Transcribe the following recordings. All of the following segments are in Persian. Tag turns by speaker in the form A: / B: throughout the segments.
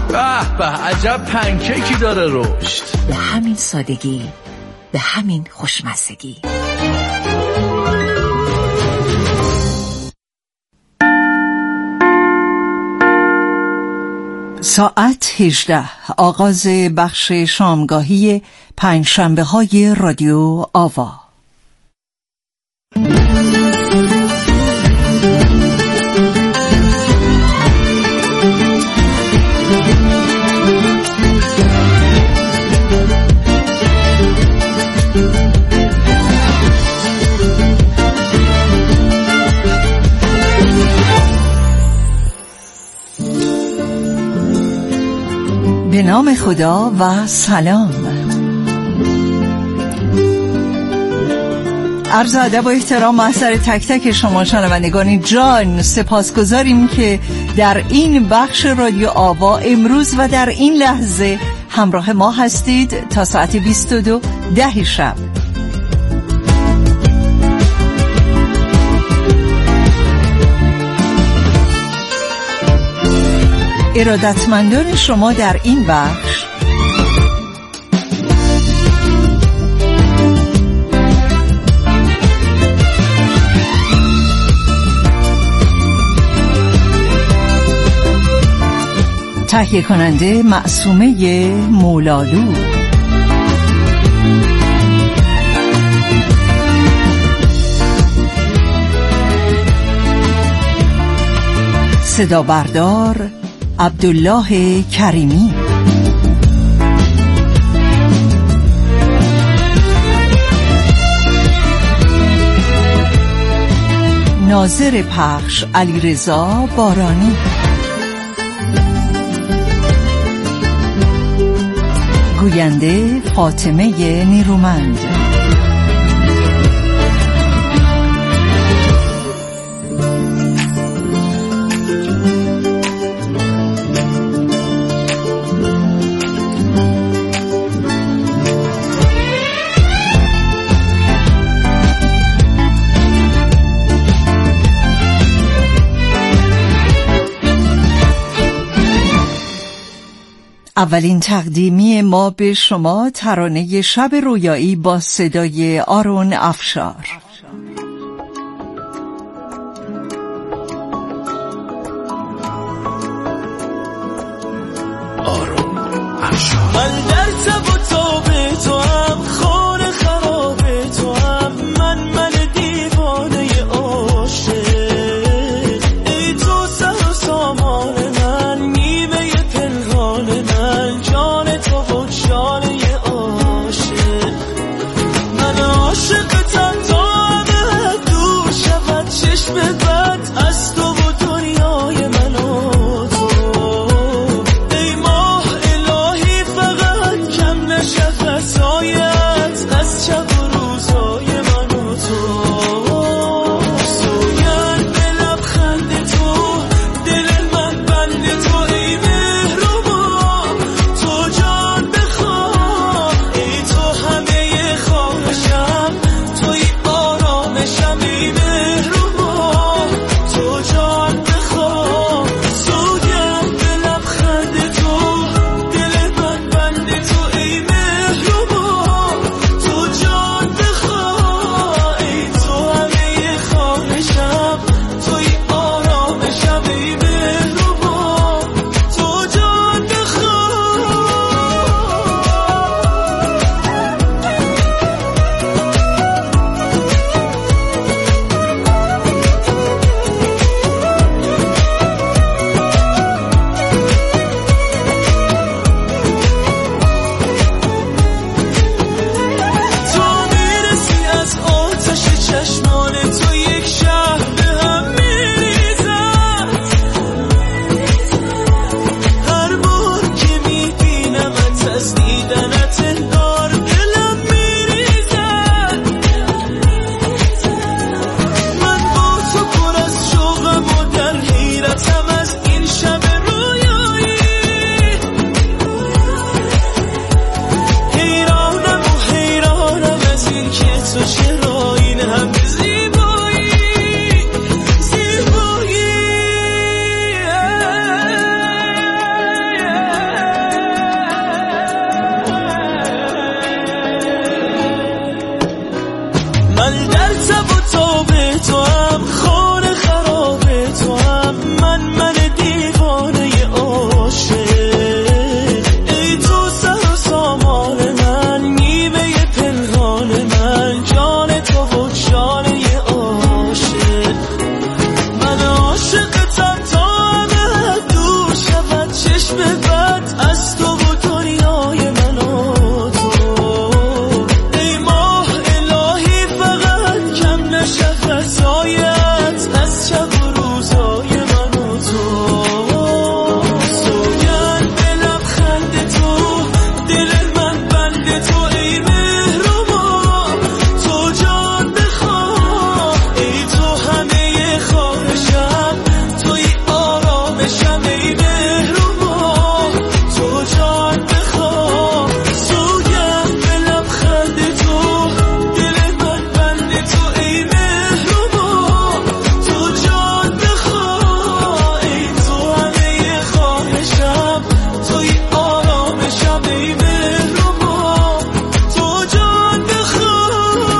A: به به، عجب پنکیکی داره رشد.
B: به همین سادگی، به همین خوشمزگی. ساعت 18، آغاز بخش شامگاهی پنجشنبه های رادیو آوا. به نام خدا و سلام. عرض ادب و احترام محضر تک تک شما شنوندگان جان. سپاسگزاریم که در این بخش رادیو آوا امروز و در این لحظه همراه ما هستید تا ساعت 22:10 شب. ارادتمندان شما در این بخش تهیه کننده معصومه مولالو، صدا بردار عبدالله کریمی، ناظر پخش علیرضا بارانی، گوینده فاطمه نیرومند. اولین تقدیمی ما به شما ترانه شب رویایی با صدای آرون افشار.
A: آرون افشار.
C: من در تب و تاب تو هم، خانه خراب تو هم، من دیوانه عاشق. ای تو سر و سامان من، نیمه پنهان من، جان تو و جانه عاشق. من عاشقتم تا ابد دور شود چشم بد از تو و دنیای من و تو. ای ماه الهی فقط کم چشم بد از تو و دنیای من و تو. ای ماه الهی فقط کم نشه فضایت از شب و روزای من و تو. سوگند به لبخند تو دل من بند تو ای مهربان تو جان بخواه. ای تو همه خواهشم توی آرامشم ای مهربان تو جان بخواه. سوگند به لبخند تو دل من بند تو ای مهربان تو جان بخواه. ای تو همه خواهشم توی آرامشم ای مهربان تو جان بخواه.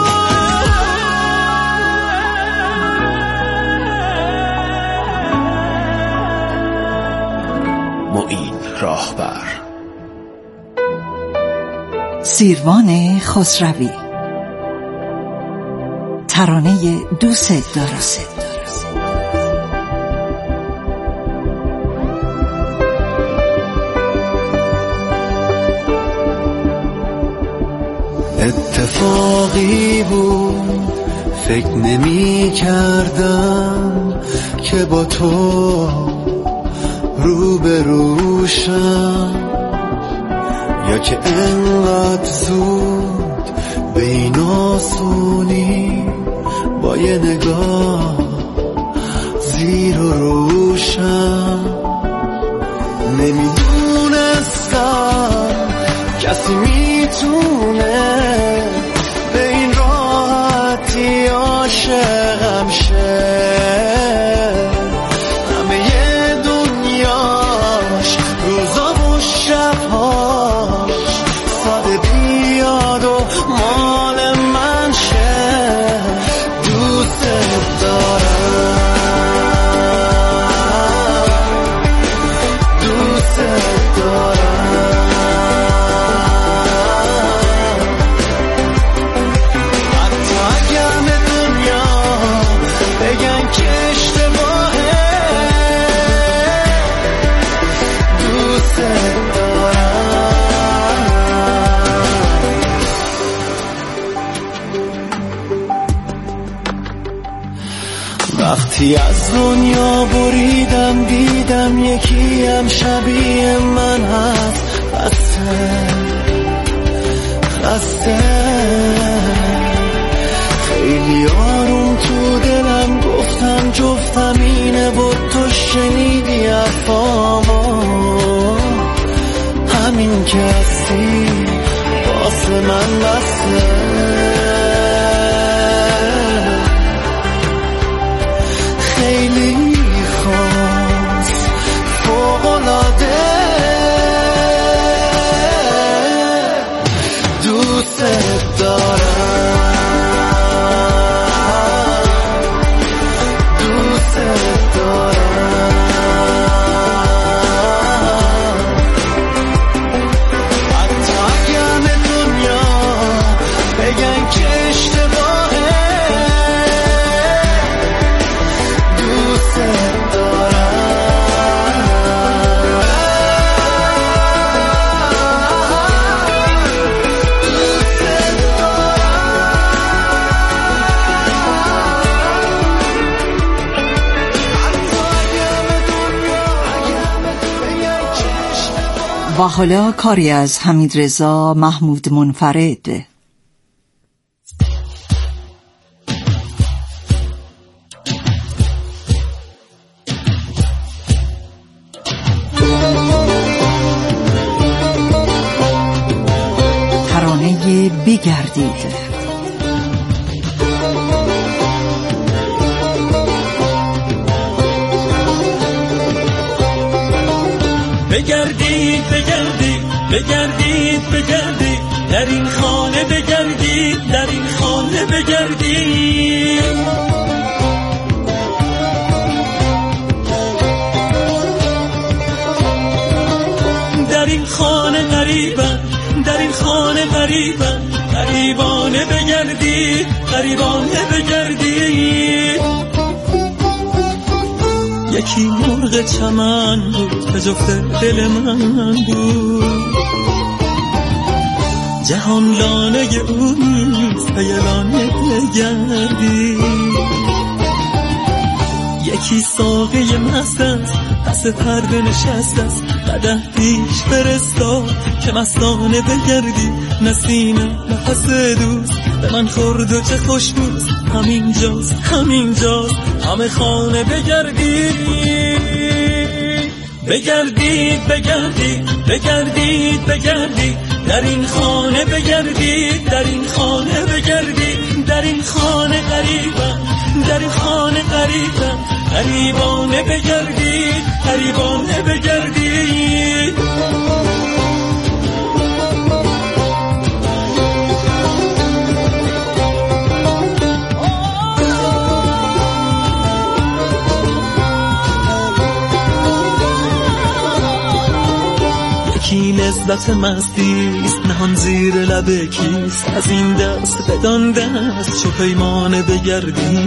A: معین راهبر.
B: سیروان خسروی. ترانه دوست دارم.
C: اتفاقی بود فکر نمی کردم که با تو روبروشم، یا که انقدر زود به این آسونی با یه نگاه زیر و روشم. نمیدونستم کسی میتونه به این راحتی عاشقم شه. همه دنیاش روزا و شبهاش ساده بیاد و مال من شه. دوست دارم، دوست دارم. حتی اگر به دنیا بگن که اشتباهه دوست دارم. وقتی از دنیا بریدم دیدم یکی هم شبیه من هست. خسته خیلی آروم تو دلم گفتم جفتم اینه و تو شنیدی حرفامو. همین که هستی واسه من بسته. خیلی خاص فوق‌العاده دوست دارم، دوست دارم. حتی اگر به دنیا بگن که اشتباهه دوست دارم.
B: و حالا کاری از حمیدرضا محمود منفرد. ترانه بگردید.
C: بگردید بگردید بگردید بگردید در این خانه بگردید در این خانه بگردید. در این خانه غریبم در این خانه غریبم غریبانه بگردید غریبانه بگردید. یکی مرغ چمن بود به جفت دل من بود. جهان لانه او نیست و یه لانه بگردی. یکی ساقه مست است پس پرده نشست است، قدح پیش فرستاد که مستانه بگردی. نسیم نفس دوست به من خورد و چه خوش بود. همینجاست همینجاست همه خانه بگردی. بگردید بگردید بگردید بگردید در این خانه بگردید، در این خانه بگردید، در این خانه غریبم، در این خانه غریبم، غریبانه بگردید، غریبانه بگردید. کی لذت مستیست نهان زیر لب کیست، از این دست بدان دست چو پیمانه بگردی.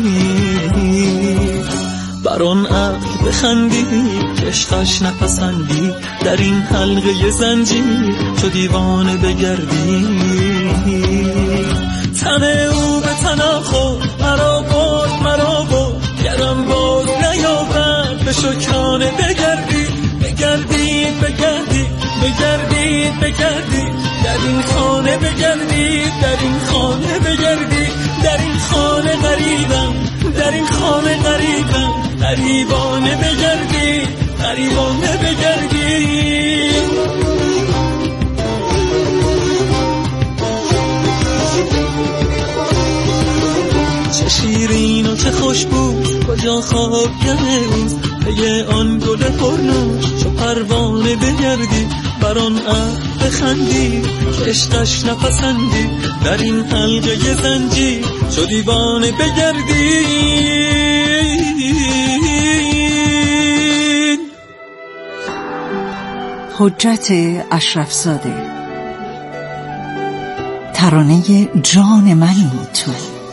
C: بر آن عقل بخندی که عشقش نپسندی، در این حلقه زنجیر چو دیوانه بگردی. تن او به تن خود مرا برد گرم باز نیابد به شکرانه بگردی. بگردید بگردید بگردید بگردید در این خانه بگردید، در این خانه بگردید، در این خانه غریبم، در این خانه غریبم، غریبانه بگردید، غریبانه بگردید. چه شیرین و چه خوش بود کجا خوابگه اوست، پی آن گل پرنوش چو پروانه بگردی. بر آن عهد بخندی که عشقش نپسندی، در این حلقه زنجیر چو دیوانه بگردی.
B: حجت اشرفزاده. ترانه جان منی تو.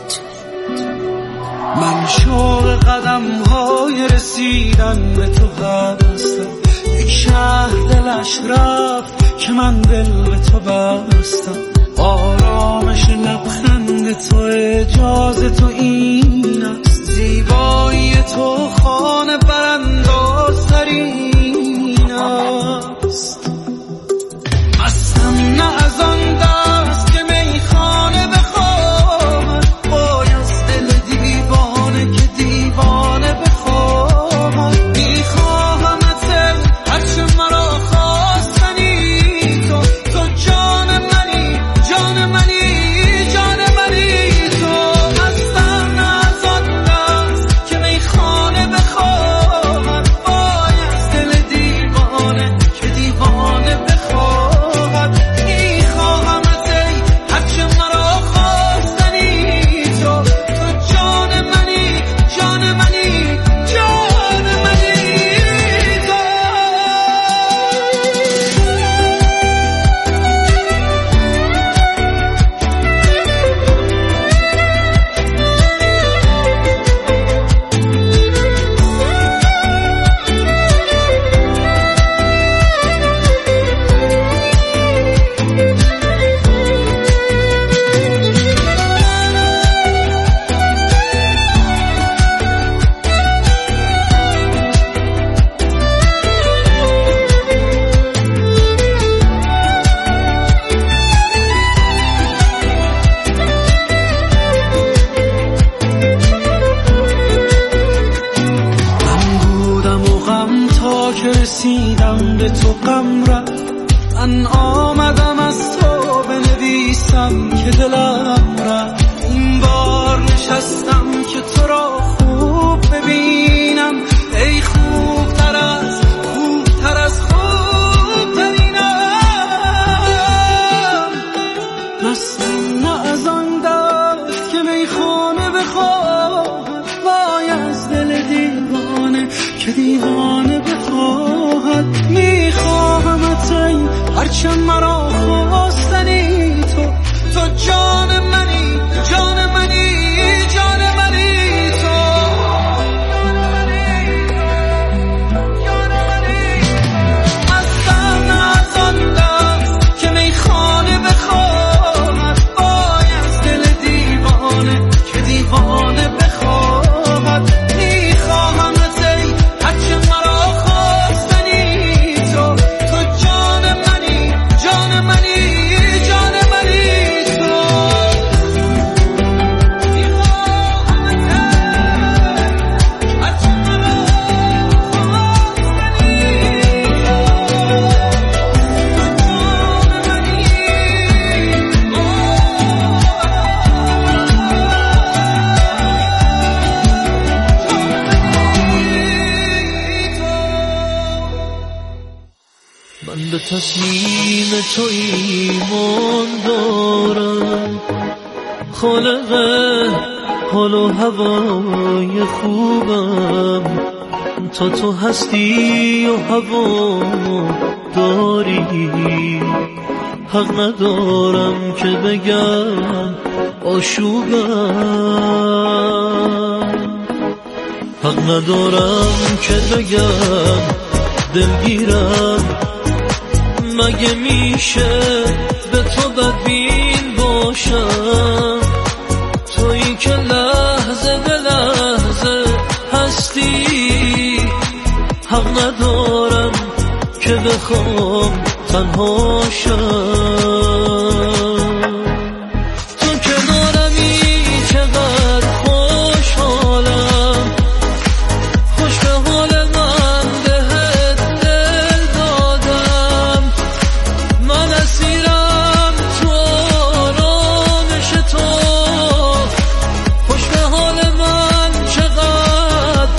D: من شوق قدم های رسیدن به تو هستم، یک شهر دلش رفت که من دل به تو بستم. آرامش لبخند تو اجازه تو این است، زیبایی تو خانه براندازترین است. مستم نه از آن دست که میخانه بخواهد، باید دل دیوانه که دیوانه بخواهد. میخواهمت هرچه مرا خواستنی تو، تو جان منی، جان منی، جان منی تو. مستم از آن دست که میخانه بخواهد، باید دل دیوانه که دیوانه بخواهد. میخواهمت هرچه مرا خواستنی تو، تو جان منی، جان منی، جان منی تو. که رسیدم به تو غم رفت، من آمدم از تو بنویسم که دلم رفت. این بار نشستم که تو را خوب ببینم، ای خوبتر از خوبتر از خوبترینم. مستم نه از آن دست که میخانه بخواهد، وای از دل دیوانه که دیوانه بخواهد. میخواهمت هرچه مرا خواستنی تو، تو جان منی،
C: من به تصمیم تو ایمان دارم، خالق حال و هوای خوبم، تا تو هستی و هوا داری، حق ندارم که بگم آشوبم، حق ندارم که بگم دلگیرم. مگه میشه به تو بدبین باشم، تویی که لحظه به لحظه هستی، حق ندارم که بخوام تنها شم. تو کنارمی چقدر خوشحالم، خوش به حال من بهت دل دادم، من اسیرم تو آرامش تو، خوش به حال من چقدر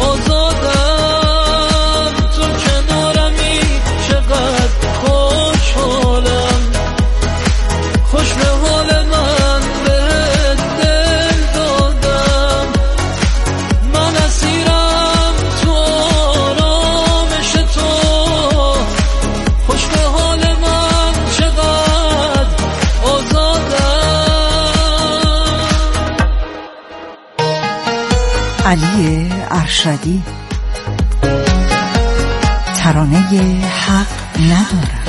C: آزادم. تو کنارمی چقدر خوشحالم، خوش به حال من بهت دل دادم، من اسیرم تو آرامش تو، خوش به حال من چقدر آزادم.
B: علی ارشدی، ترانه حق ندارم.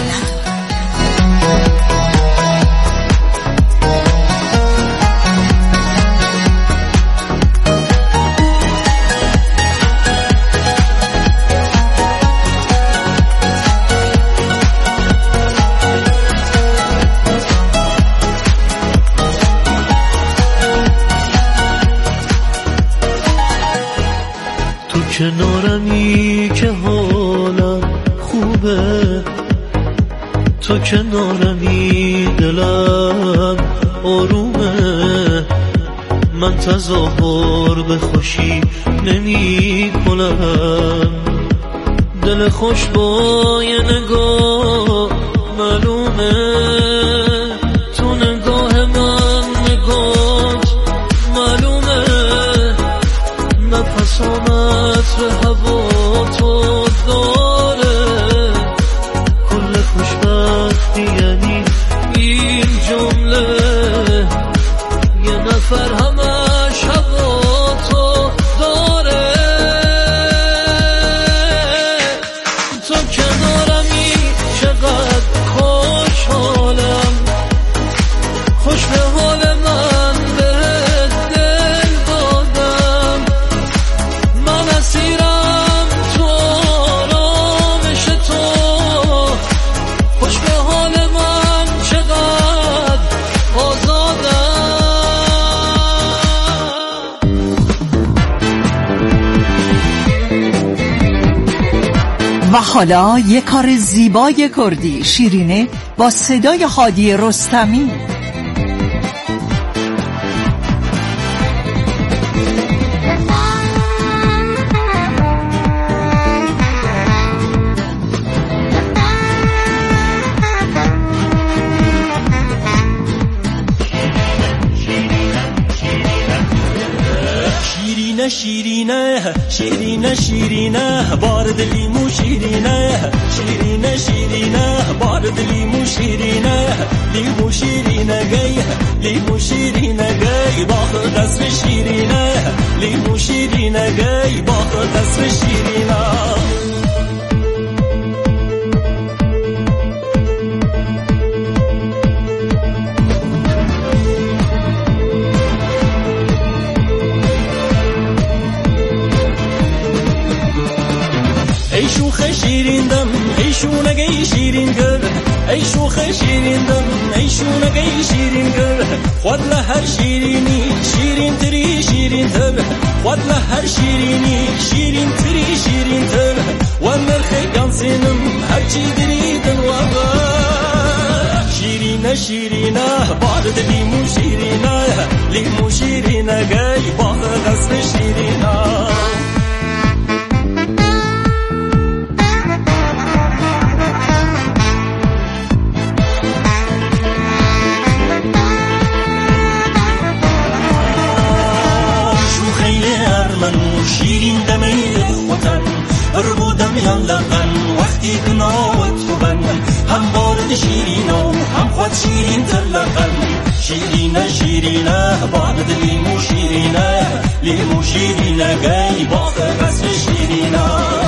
C: تو کنارمی که حالم خوبه، تو کنارمی دلم آرومه، من تظاهر به خوشی نمی کنم، دل خوش با یه نگاه معلومه، تو نگاه من نگاهت معلومه، نفس عطر هوا تو داره، کل خوشبختی یعنی این جمله، یه نفر همش هوا تو داره. تو کنارمی چقدر خوشحالم، خوش به حال من بهت دل دادم، من اسیرم تو آرامش تو، خوش به حال من چقدر آزادم.
B: و حالا یک کار زیبای کردی، شیرینه با صدای هادی رستمی.
C: شیرینه شیرینه شیرینه بارد لیمو شیرینه، شیرینه شیرینه بارد لیمو شیرینه، لیمو شیرینه گی، لیمو شیرینه گی باخر قصر شیرینه، لیمو شیرینه گی باخر قصر شیرینه. ای شوخ شیرین دم ای شونگی شیرین گل، ای شوخ شیرین دم ای شونگی شیرین گل، خود لهر شیرینی شیرین تری شیرین تر، خود لهر شیرینی شیرین تری شیرین تر، و مرخی گانسینم هرچی دری دلوابا. شیرینه شیرینه بارد لیمو شیرینه، لیمو شیرینه گی باخر قصر شیرینه. شیرین دمیل وطن بودم یا لغن وقتی کناوت تو بند هم بارد شیرین و هم خود شیرین تر لغن شیرینه شیرینه بارد لیمو شیرینه لیمو شیرینه گی باغ قصر شیرینه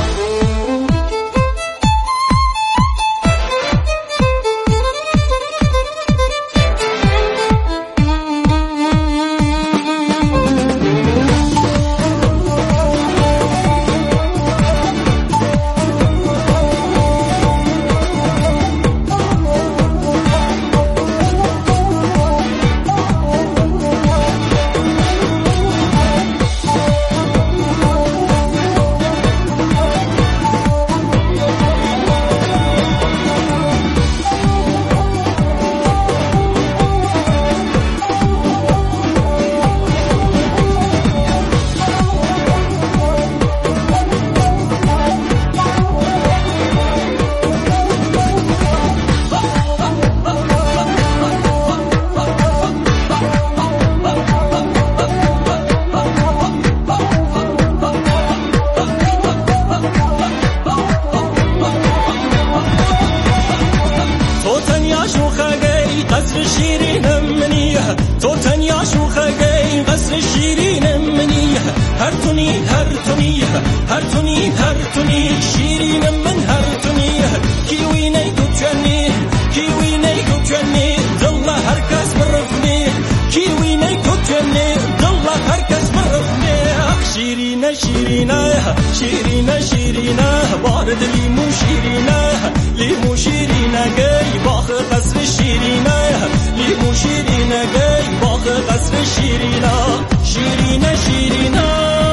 C: شیرینه شیرینه بارد لیمو شیرینه لیمو شیرینه گی باغ قصر شیرینه لیمو شیرینه گی باغ قصر شیرینه شیرینه شیرینه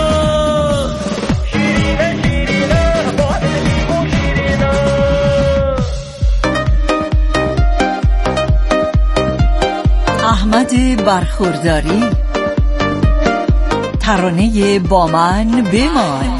C: شیرینه شیرینه بارد لیمو شیرینه
B: احمد برخورداری ترانه با من بمان.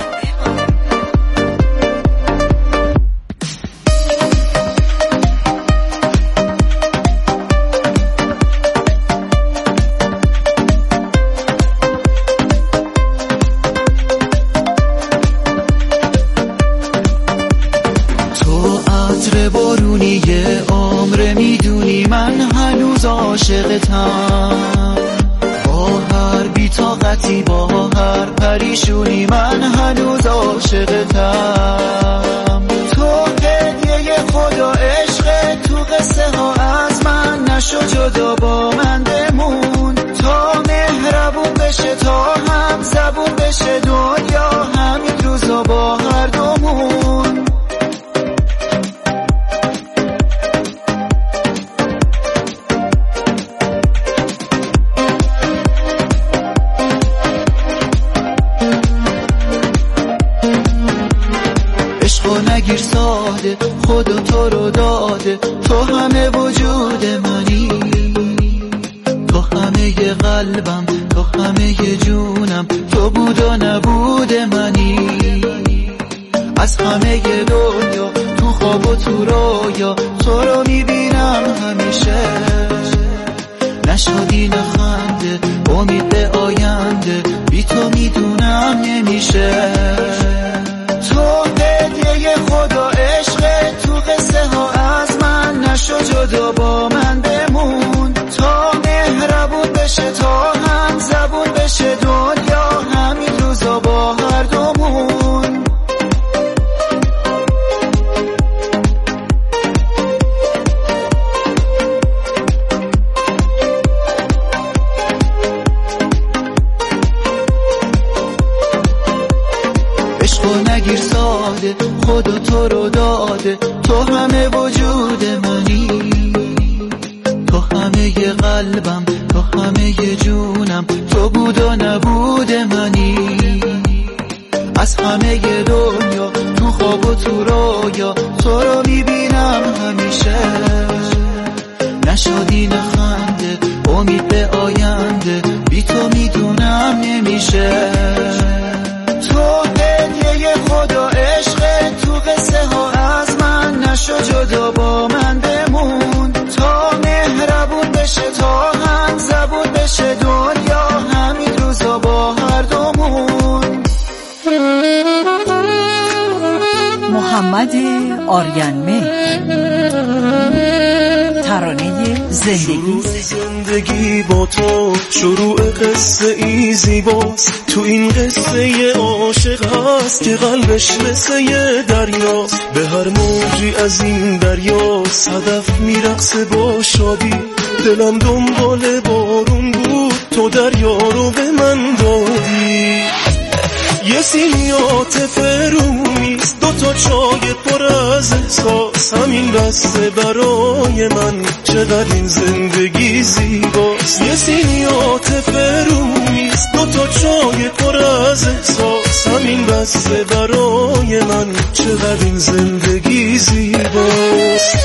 D: تو عطر بارونی عمر میدونی من هنوز عاشقتم طاقتی با هر پریشونی من هنوز عاشقتم تو هدیه خدا عشق تو قصه ها از من نشو جدا با من بمون تا مهربون بشه تا هم زبون بشه دنیا همین روزا با هر دومون نگیر ساده خدا تو رو داده تو همه وجود منی تو همه قلبم تو همه جونم تو بود و نبود منی از همه دنیا تو خواب و تو رویا تو رو میبینم همیشه نشادی نخنده امید به آینده بی تو میدونم نمیشه تو هدیه خدا عشق تو قصه ها از من نشو جدا با من بمون تا مهربون بشه تا هم زبون بشه دنیا همین روزا با هر دومون نگیر ساده خدا تو رو داده تو همه وجود منی تو همه قلبم تو همه جونم تو بود و نبود منی از همه دنیا تو خواب و تو رویا تو رو میبینم همیشه نشادی نخنده امید به آینده بی تو میدونم نمیشه تو هدیه خدا عشق تو قصه ها از من نشو جدا با من بمون تا مهربون بشه تا هم زبون بشه دنیا همین روزا با هر دومون
B: آریان ترانه
C: زندگی با تو شروع قصه ای زیباست. تو این قصه عاشق هست که قلبش مثل یه دریاست. به هر موجی از این دریا صدف میرقصه با شادی. دلم دنبال بارون بود تو دریا رو به من دادی. یه سینی عاطف رومیز دوتا چای پر از احساس. همین بسته برای من چقدر این زندگی زیباست. یه سینی عاطف رومیز دوتا چای پر از احساس. همین بسته برای من چقدر این زندگی زیباست.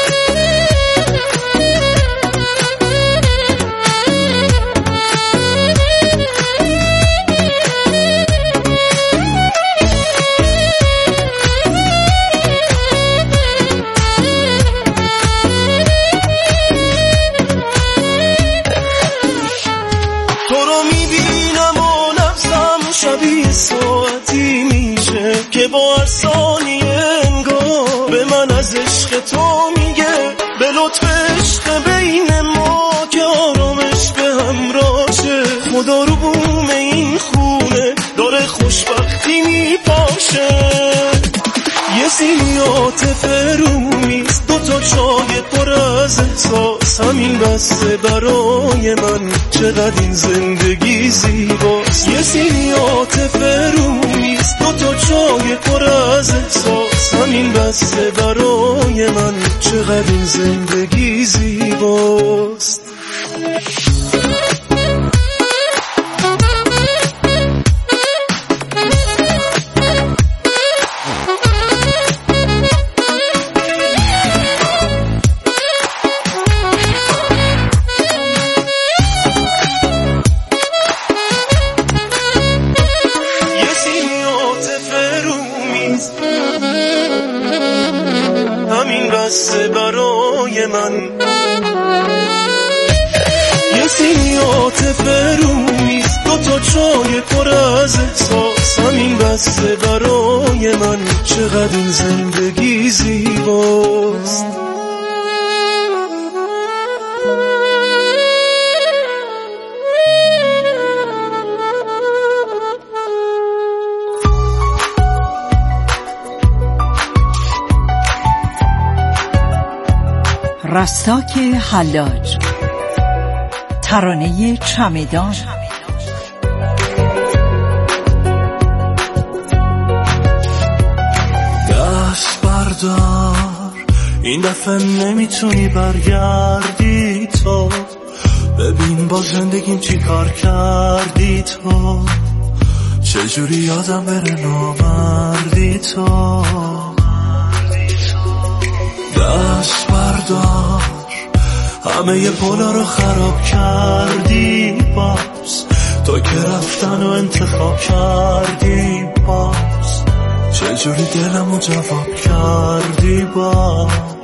C: شبیه ساعتی میشه که با هر ثانیه انگار به من از عشق تو میگه. به لطف عشق بین ما که آرامش به همراشه. خدا رو بوم این خونه داره خوشبختی میپاشه. یه سینی عاطف رومیز دوتا چای پر از احساس. همین بسته برای من چقدر این زندگی زیباست. یه سینی عاطف رومیز دوتا چای پر از احساس. همین بسته برای من چقدر این زندگی زیباست. همین بسته برای من یه سینی عاطف رومیز دوتا چای پر از احساس. همین بسته برای من چقدر این زندگی زیباست.
B: رستاک حلاج ترانه چمدان.
C: دست بردار این دفعه نمیتونی برگردی تو. ببین با زندگیم چی کار کردی تو. چجوری یادم بره نامردی تو. دست بردار همه ی پولا رو خراب کردی باز. تو که رفتن و انتخاب کردی باز. چجوری دلمو جواب کردی باز.